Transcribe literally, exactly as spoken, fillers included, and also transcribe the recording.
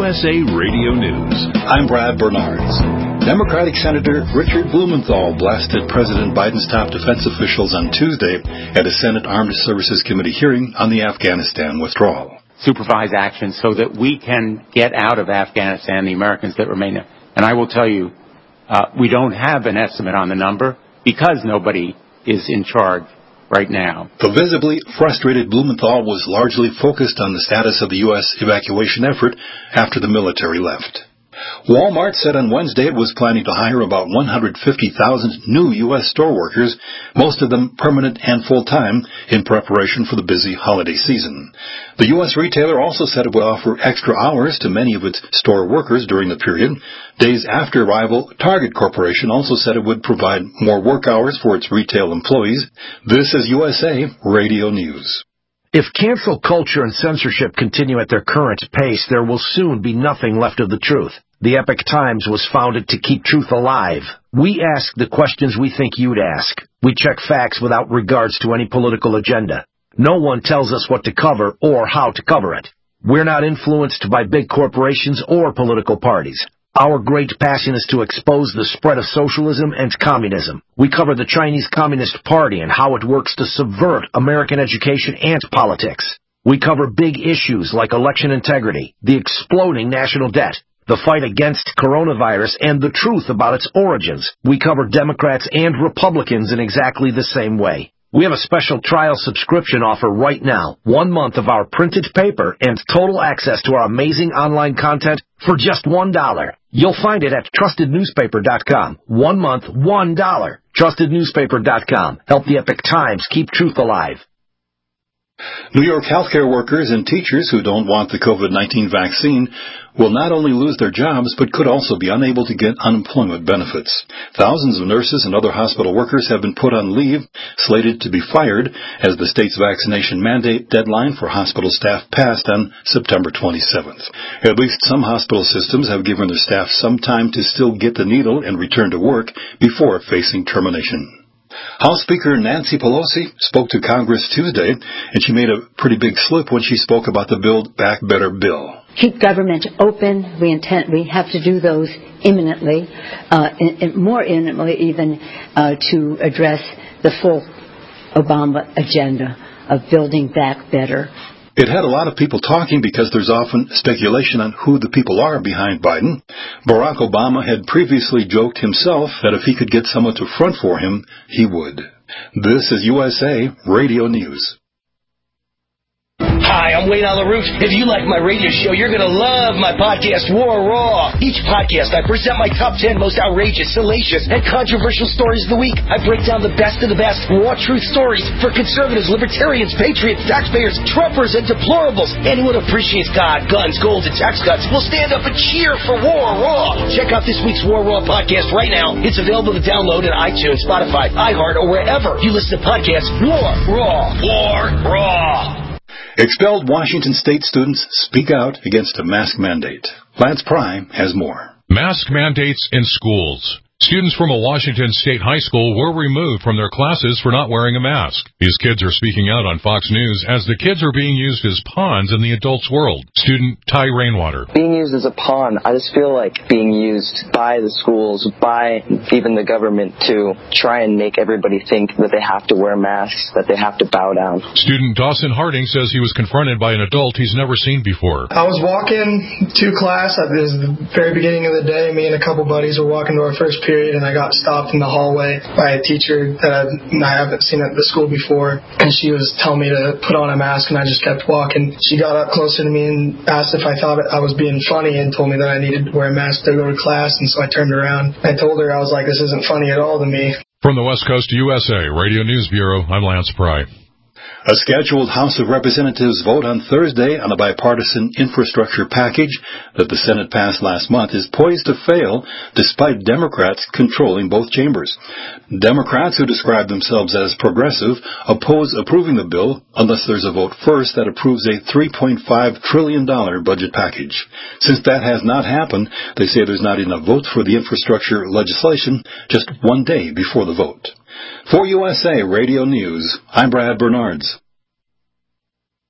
S A Radio News. I'm Brad Bernards. Democratic Senator Richard Blumenthal blasted President Biden's top defense officials on Tuesday at a Senate Armed Services Committee hearing on the Afghanistan withdrawal. Supervise action so that we can get out of Afghanistan the Americans that remain there. And I will tell you, uh, we don't have an estimate on the number because nobody is in charge right now. The visibly frustrated Blumenthal was largely focused on the status of the U S evacuation effort after the military left. Walmart said on Wednesday it was planning to hire about one hundred fifty thousand new U S store workers, most of them permanent and full-time, in preparation for the busy holiday season. The U S retailer also said it would offer extra hours to many of its store workers during the period. Days after arrival, Target Corporation also said it would provide more work hours for its retail employees. This is U S A Radio News. If cancel culture and censorship continue at their current pace, there will soon be nothing left of the truth. The Epoch Times was founded to keep truth alive. We ask the questions we think you'd ask. We check facts without regards to any political agenda. No one tells us what to cover or how to cover it. We're not influenced by big corporations or political parties. Our great passion is to expose the spread of socialism and communism. We cover the Chinese Communist Party and how it works to subvert American education and politics. We cover big issues like election integrity, the exploding national debt, the fight against coronavirus, and the truth about its origins. We cover Democrats and Republicans in exactly the same way. We have a special trial subscription offer right now. One month of our printed paper and total access to our amazing online content for just one dollar. You'll find it at trusted newspaper dot com. One month, one dollar. trusted newspaper dot com. Help the Epoch Times keep truth alive. New York healthcare workers and teachers who don't want the COVID nineteen vaccine will not only lose their jobs, but could also be unable to get unemployment benefits. Thousands of nurses and other hospital workers have been put on leave, slated to be fired, as the state's vaccination mandate deadline for hospital staff passed on September twenty-seventh. At least some hospital systems have given their staff some time to still get the needle and return to work before facing termination. House Speaker Nancy Pelosi spoke to Congress Tuesday, and she made a pretty big slip when she spoke about the Build Back Better bill. Keep government open. We intend, we have to do those imminently, uh, in, in more imminently even, uh, to address the full Obama agenda of building back better. It had a lot of people talking because there's often speculation on who the people are behind Biden. Barack Obama had previously joked himself that if he could get someone to front for him, he would. This is U S A Radio News. Hi, I'm Wayne Alaroot. If you like my radio show, you're going to love my podcast, War Raw. Each podcast, I present my top ten most outrageous, salacious, and controversial stories of the week. I break down the best of the best raw truth stories for conservatives, libertarians, patriots, taxpayers, Trumpers, and deplorables. Anyone who appreciates God, guns, gold, and tax cuts will stand up and cheer for War Raw. Check out this week's War Raw podcast right now. It's available to download in iTunes, Spotify, iHeart, or wherever you listen to podcasts. War Raw. War Raw. Expelled Washington State students speak out against a mask mandate. Lance Pry has more. Mask mandates in schools. Students from a Washington State high school were removed from their classes for not wearing a mask. These kids are speaking out on Fox News as the kids are being used as pawns in the adults' world. Student Ty Rainwater. Being used as a pawn, I just feel like being used by the schools, by even the government to try and make everybody think that they have to wear masks, that they have to bow down. Student Dawson Harding says he was confronted by an adult he's never seen before. I was walking to class. It was the very beginning of the day. Me and a couple buddies were walking to our first period, and I got stopped in the hallway by a teacher that I haven't seen at the school before, and she was telling me to put on a mask, and I just kept walking. She got up closer to me and asked if I thought I was being funny and told me that I needed to wear a mask to go to class, and so I turned around. I told her, I was like, this isn't funny at all to me. From the West Coast U S A Radio News Bureau, I'm Lance Pry. A scheduled House of Representatives vote on Thursday on a bipartisan infrastructure package that the Senate passed last month is poised to fail despite Democrats controlling both chambers. Democrats, who describe themselves as progressive, oppose approving the bill unless there's a vote first that approves a three point five trillion dollars budget package. Since that has not happened, they say there's not enough votes for the infrastructure legislation just one day before the vote. For U S A Radio News, I'm Brad Bernards.